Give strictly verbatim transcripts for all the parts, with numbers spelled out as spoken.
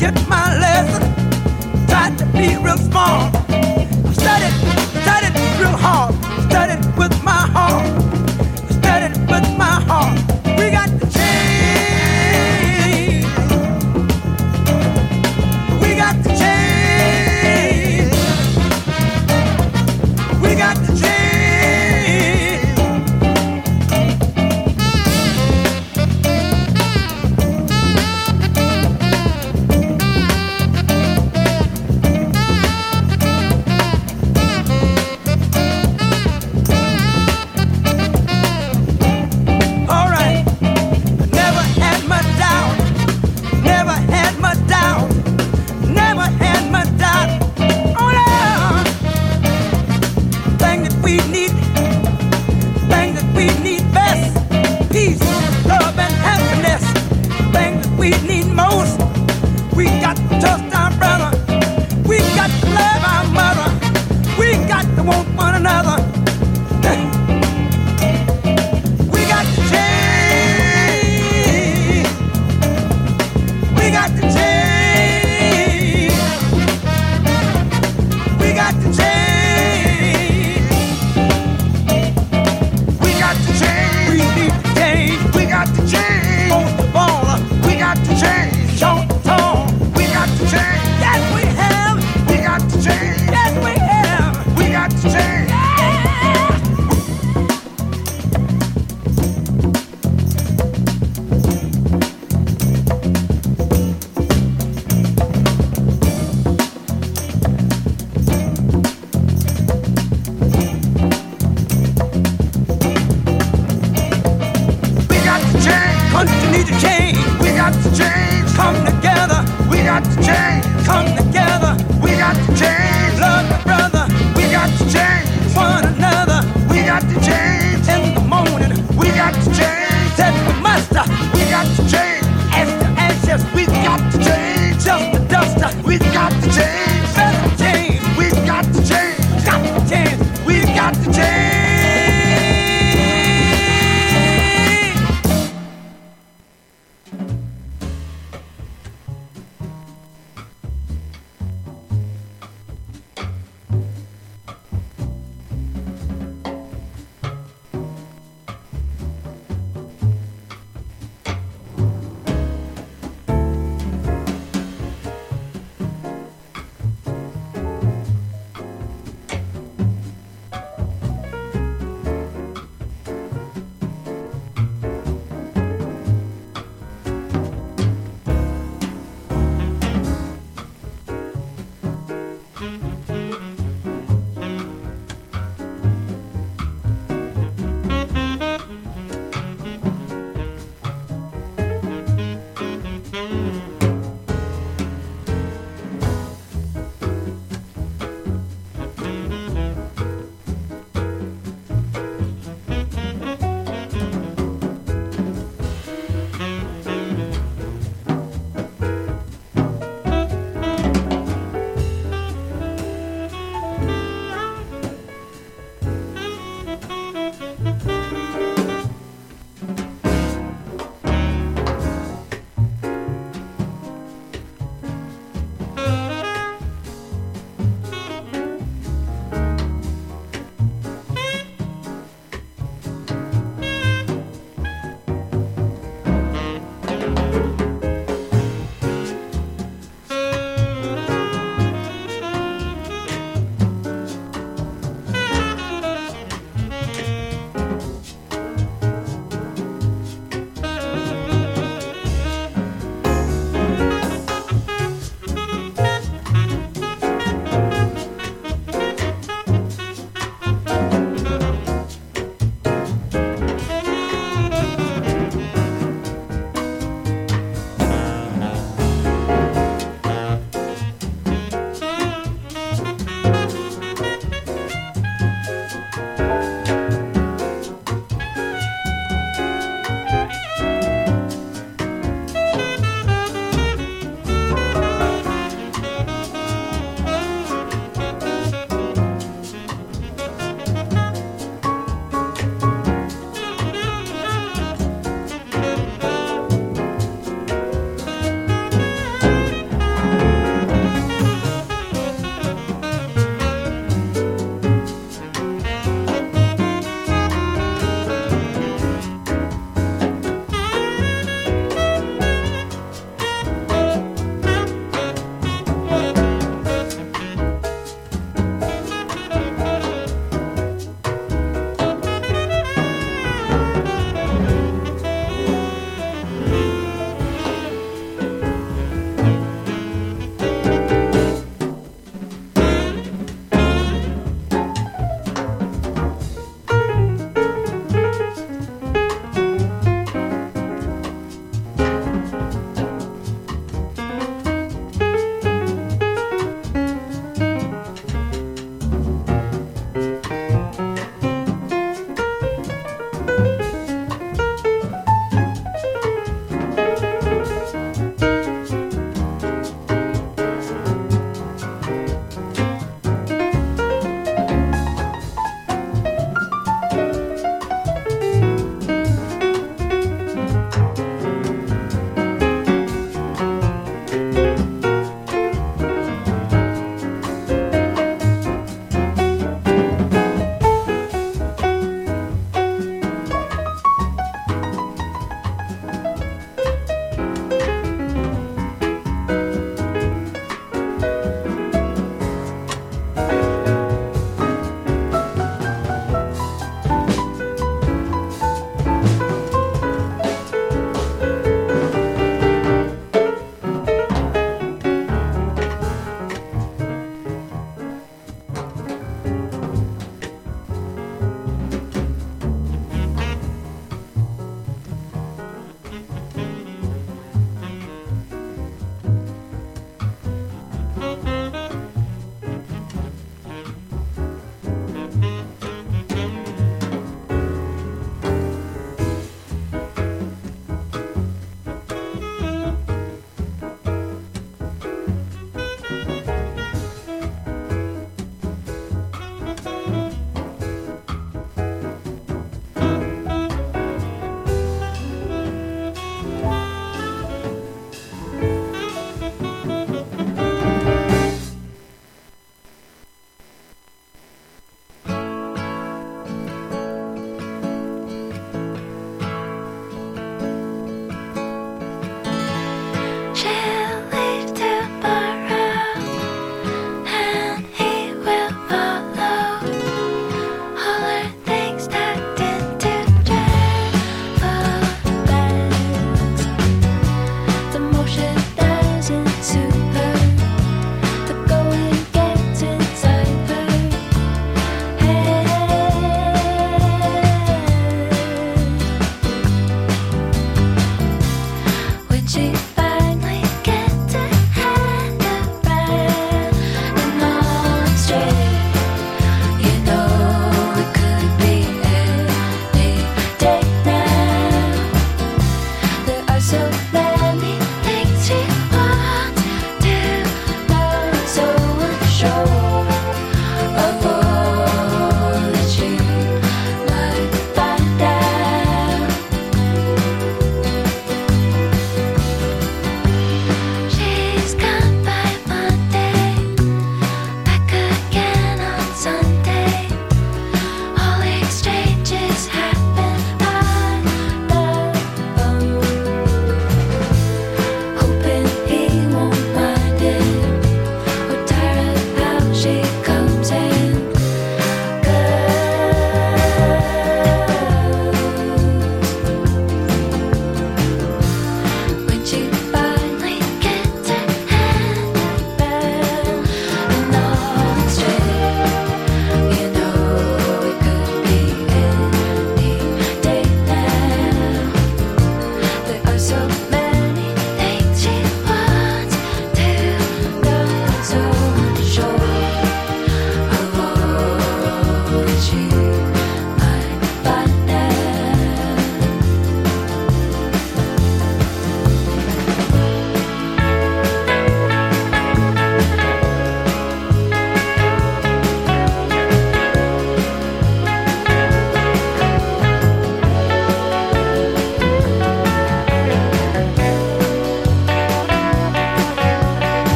get my lesson. Tried to be real smart. I studied, studied real hard. Studied with my heart. Studied with my heart. We got to change. We got to change. We got to change.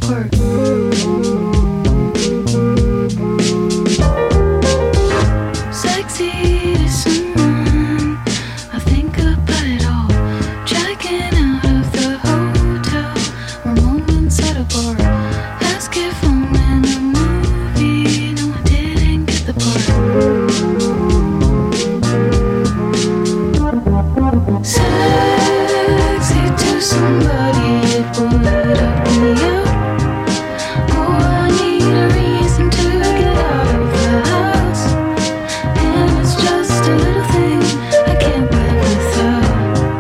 apart. Sexy to someone, I think about it all. Checking out of the hotel, or moments at a bar. Ask if I'm in a movie, no I didn't get the part. Sexy to somebody, it would up me up. Oh, I need a reason to get out of the house, and it's just a little thing I can't live without.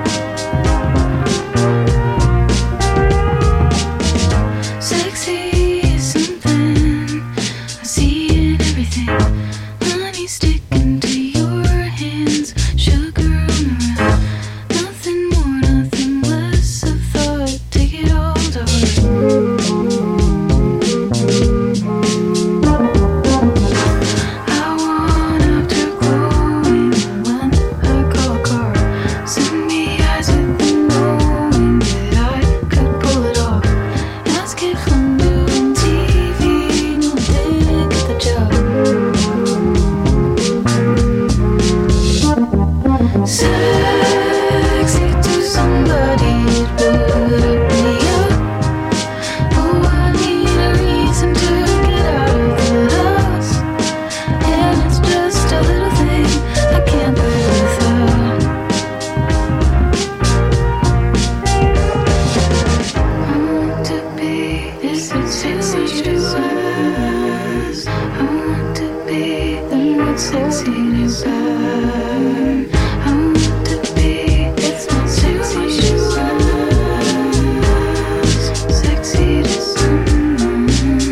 Sexy is something I see in everything. Honey sticking to your hands, sugar on the round. Nothing more, nothing less of thought. Take it all to heart. I want after glowing when I call a car. Send me eyes with the knowing that I could pull it off. Ask if I'm doing T V, no I didn't get the job. Sexy to somebody, it would up me up. Oh, I need a reason to get out of the house, and it's just a little thing I can't live without. I want to be this sexy to us. I want to be the most sexy to us. I want to be this most sexy to us. Sexy to someone.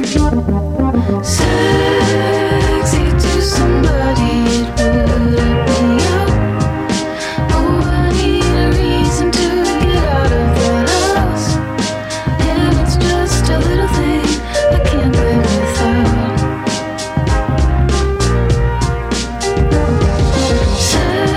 Sexy to somebody, it would up me up. Oh, I need a reason to get out of the house, and it's just a little thing I can't live without. Sexy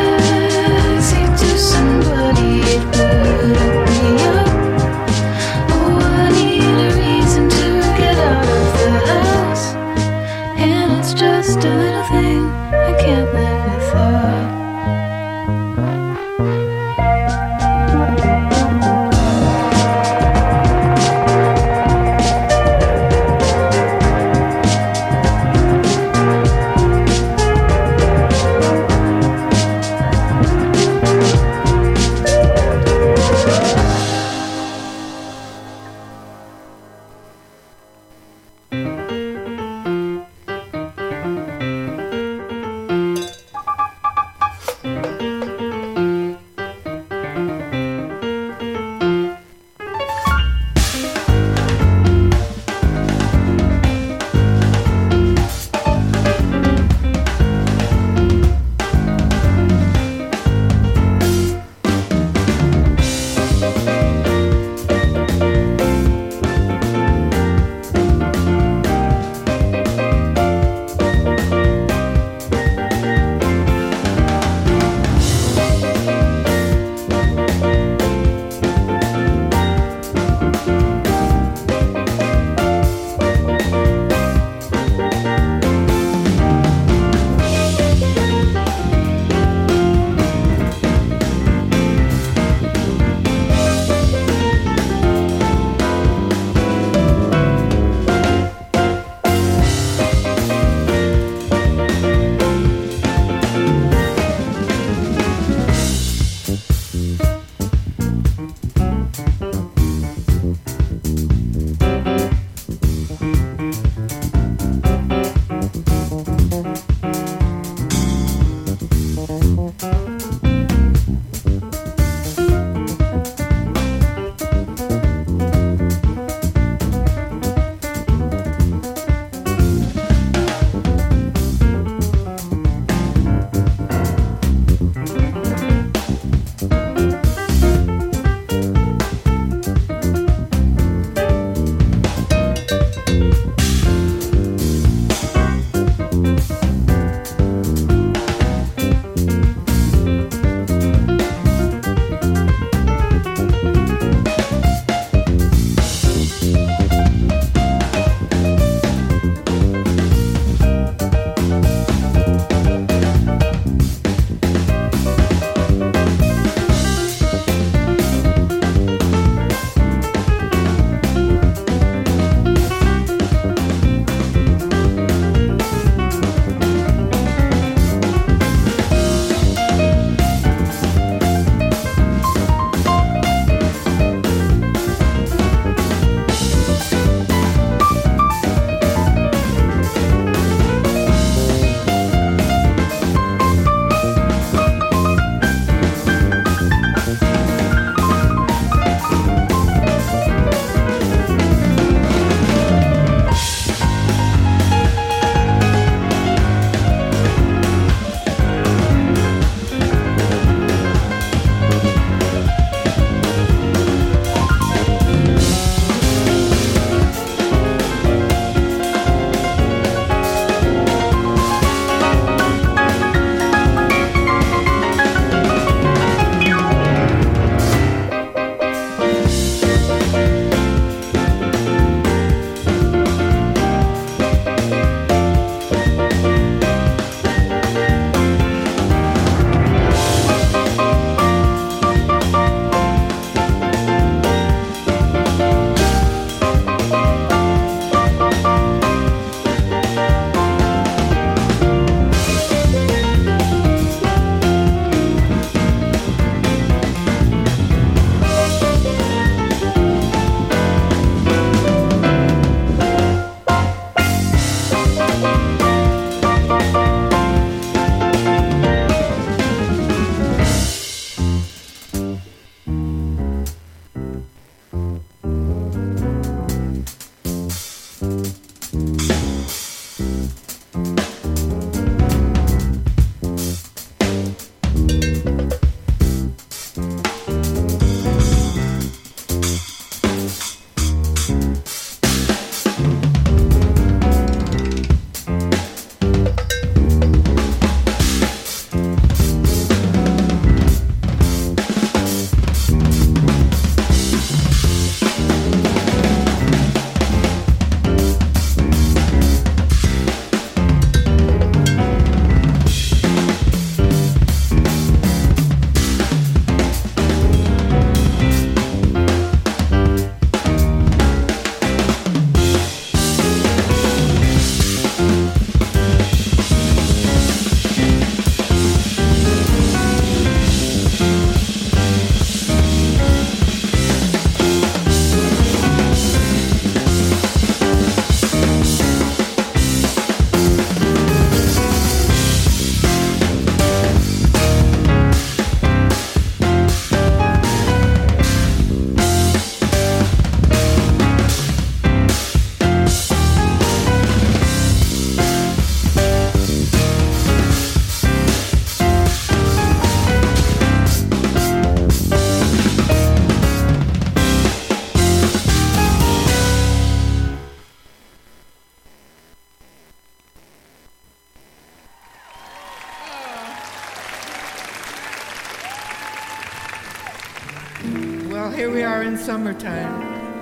here we are in summertime.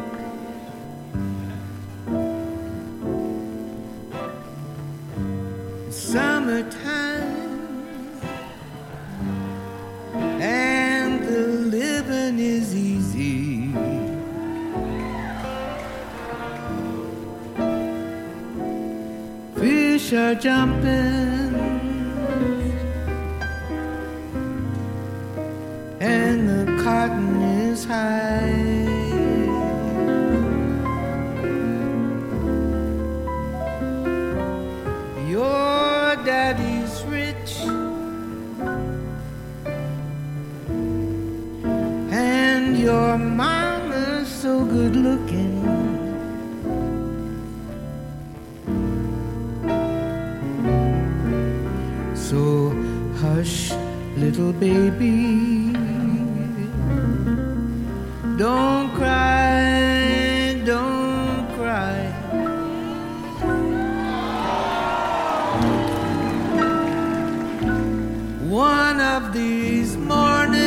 Summertime, and the living is easy. Fish are jumping, and the cotton is high. Your daddy's rich, and your mama's so good looking. So hush, little baby, don't cry, don't cry. One of these mornings,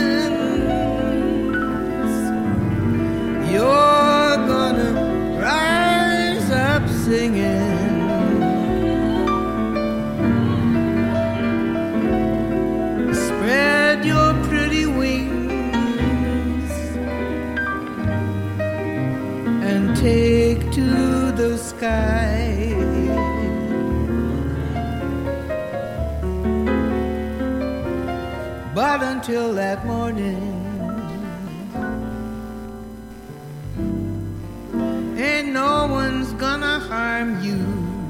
you're gonna rise up singing. Spread your pretty wings and take to the sky. But until that morning, ain't no one's gonna harm you.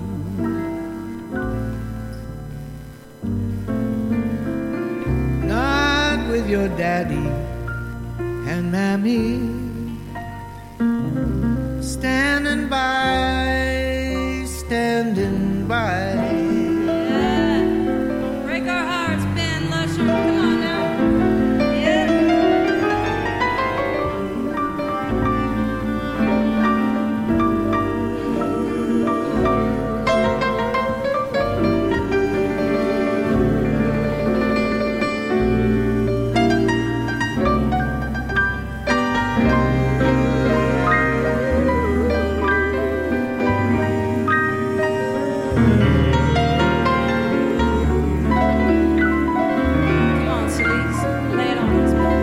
Not with your daddy and mammy standing by, standing by. Yeah. Break our hearts, Ben Lusher. Come on now. Yeah. Come on, Cerise. Lay it on us, man.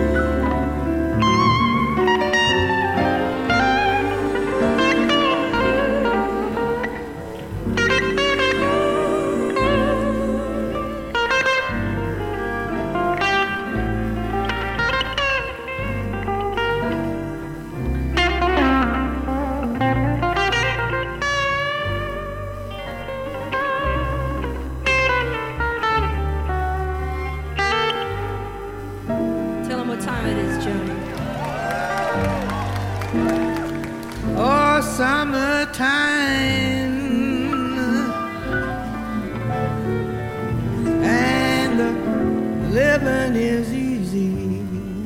Tell them what time it is, Joni. Oh, summertime, and the living is easy.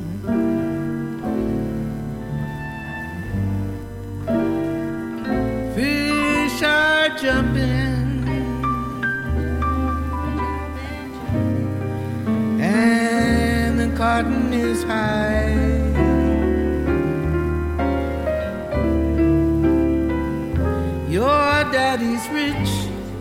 Fish are jumping, and the cotton is high. Your daddy's rich,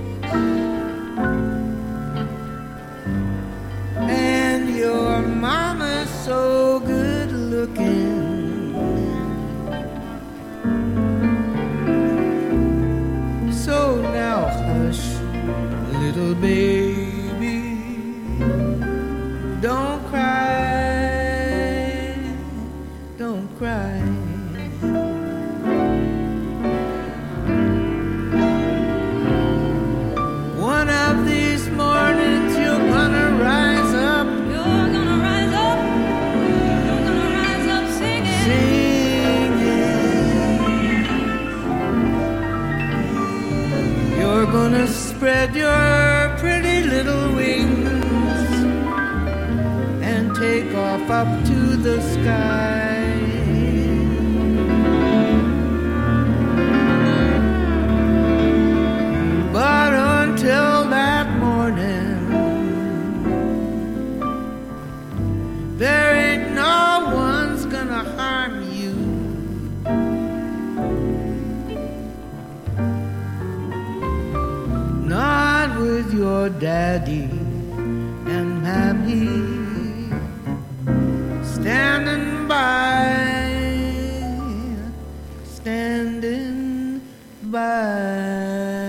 and your mama's so good looking. So now hush, little baby, don't cry, don't cry. One of these mornings you're gonna rise up You're gonna rise up. You're gonna rise up singing. singing. You're gonna spread your pretty little wings and take off up to the sky. But until that morning, there ain't no one's gonna harm your daddy and mammy standing by, standing by.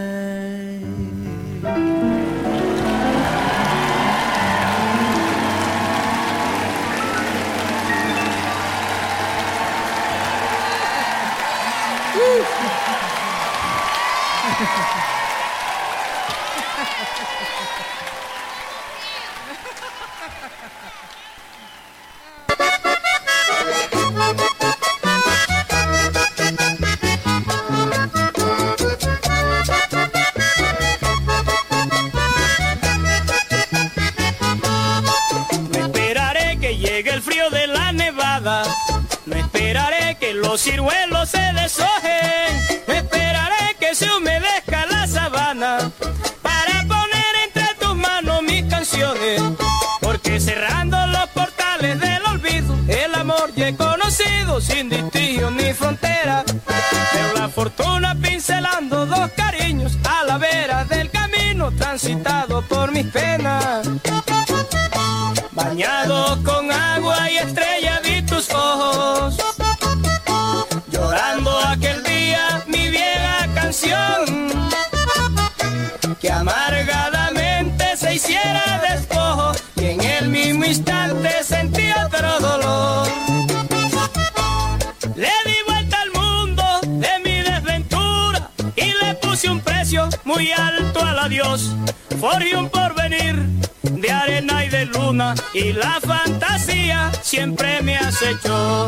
No esperaré que los ciruelos se deshojen, no esperaré que se humedezca la sabana para poner entre tus manos mis canciones, porque cerrando los portales del olvido el amor ya he conocido sin distinción ni frontera, pero la fortuna pincelando dos cariños a la vera del camino transitado por mis penas. Bañado con agua y estrella vi tus ojos, llorando aquel día mi vieja canción, que amargadamente se hiciera despojo y en el mismo instante sentí otro dolor. Le di vuelta al mundo de mi desventura y le puse un precio muy alto al adiós, forjé un porvenir de arena y de luna y la fantasía siempre me acechó.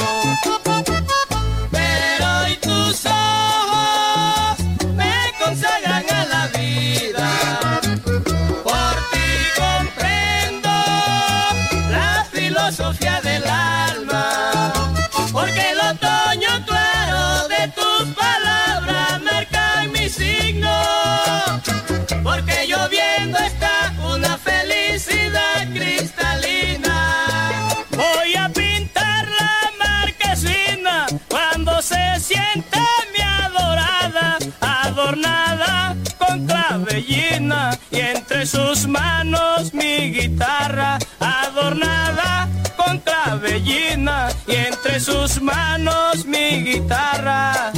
Pero hoy tus ojos me consagran a la vida, por ti comprendo la filosofía del alma, porque el otoño claro de tus palabras marca mi signo, porque lloviendo está una felicidad cristalina. Voy a pintar la marquesina cuando se siente mi adorada, adornada con clavellina, y entre sus manos mi guitarra, adornada con clavellina, y entre sus manos mi guitarra.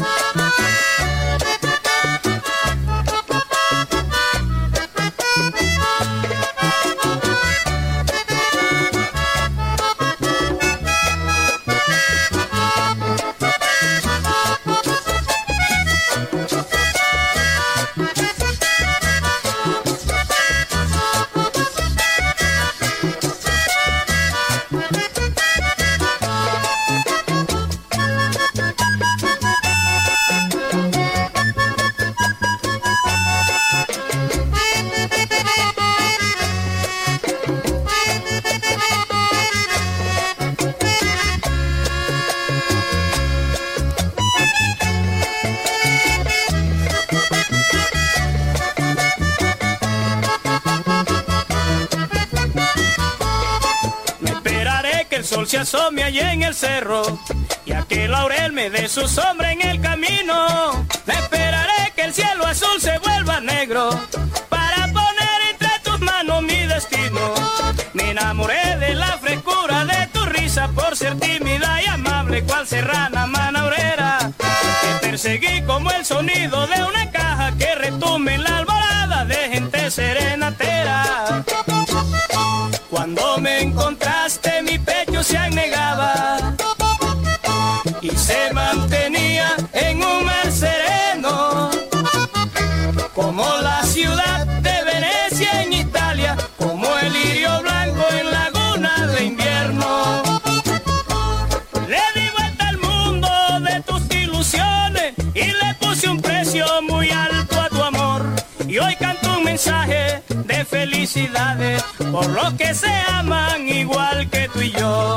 Se asome allá en el cerro y aquel laurel me dé su sombra en el camino. Me esperaré que el cielo azul se vuelva negro para poner entre tus manos mi destino. Me enamoré de la frescura de tu risa por ser tímida y amable cual serrana manaurera. Te perseguí como el sonido de una caja que retumbe en la alborada de gente serenatera. Cuando me encontraste mi pecho se anegaba y se mantenía en un mar sereno, como la ciudad de Venecia en Italia, como el lirio blanco en laguna de invierno. Le di vuelta al mundo de tus ilusiones y le puse un precio muy alto a tu amor, y hoy canto un mensaje de felicidades por los que se aman igual que tú y yo.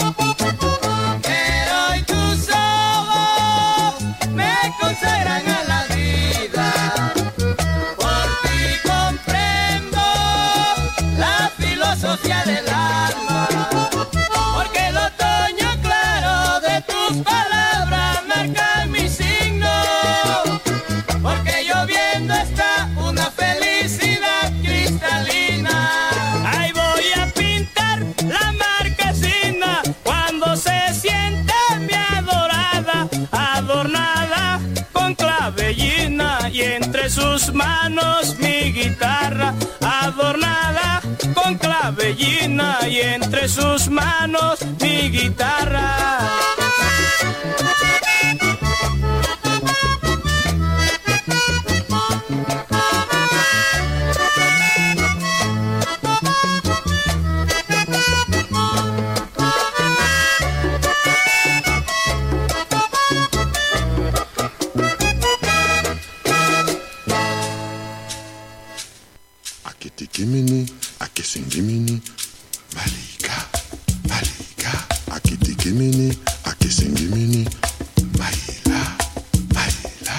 Pero hoy tus ojos me consagran a la vida, por ti comprendo la filosofía del alma, porque el otoño claro de tus palabras marca mi signo, porque lloviendo está una felicidad cristalina. clavellina y entre sus manos mi guitarra adornada con clavellina y entre sus manos mi guitarra. Akitikitimini, akisingimini, malika, malika, akitikimini, akisingimini, maila, maila.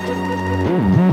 Thank you.